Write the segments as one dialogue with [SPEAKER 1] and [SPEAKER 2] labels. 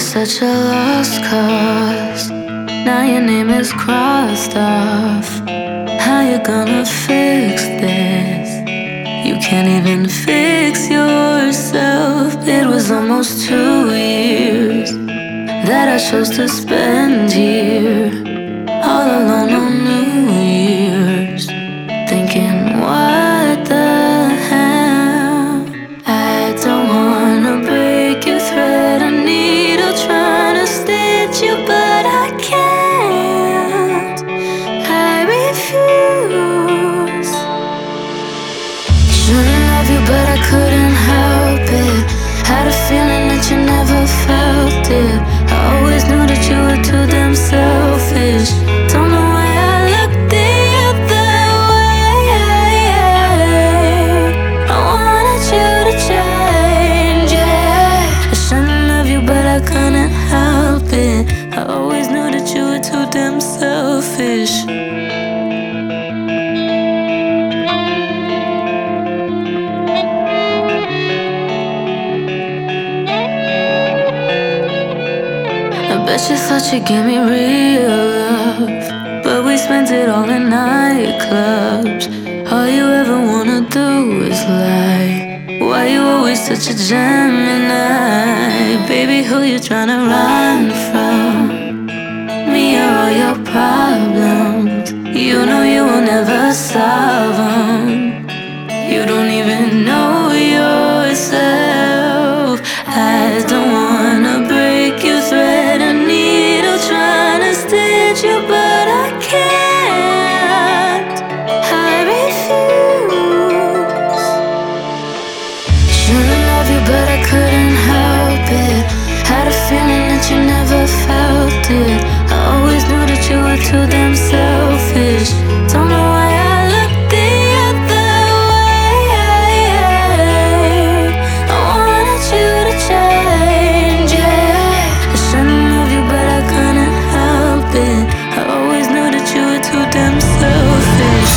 [SPEAKER 1] such a lost cause. Now your name is crossed off. How you gonna fix this? You can't even fix yourself. It was almost 2 years that I chose to spend here, all alone on New Year's, thinking, what the hell? I don't wanna break your thread, a needle trying to stitch you, but I can't. I refuse. Shouldn't love you, but I couldn't help it. Had a feeling that you never felt it. I always knew that you were too damn selfish. Don't know why I looked the other way. I wanted you to change, yeah. I shouldn't love you, but I couldn't help it. I always knew that you were too damn selfish. I bet you thought you gave me real love, but we spent it all in nightclubs. All you ever wanna do is lie. Why you always such a Gemini? Baby, who you tryna run from? Me or all your problems? You know you will never solve them. You don't even know yourself. I don't wanna break your thread, a needle trying to stitch you, but I can't. I refuse. Shouldn't love you, but I couldn't help it. Had a feeling that you never felt it. I always knew that you were too damn selfish. Don't know why I looked the other way. I wanted you to change, yeah. I shouldn't love you, but I couldn't help it. I always knew that you were too damn selfish.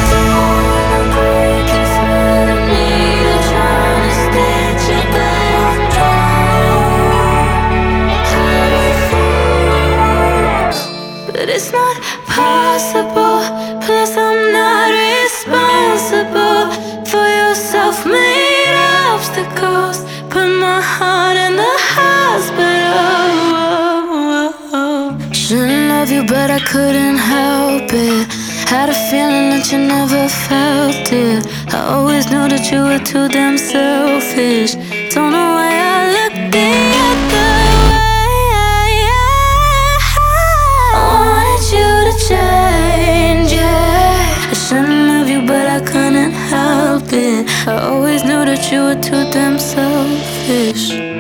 [SPEAKER 1] But it's not possible. Plus I'm not responsible for your self-made obstacles. Put my heart in the hospital. Shouldn't love you, but I couldn't help it. Had a feeling that you never felt it. I always knew that you were too damn selfish. Don't know why I looked the other way. I wanted you to change, yeah. I shouldn't love you, but I couldn't help it. I always knew that you were too damn selfish.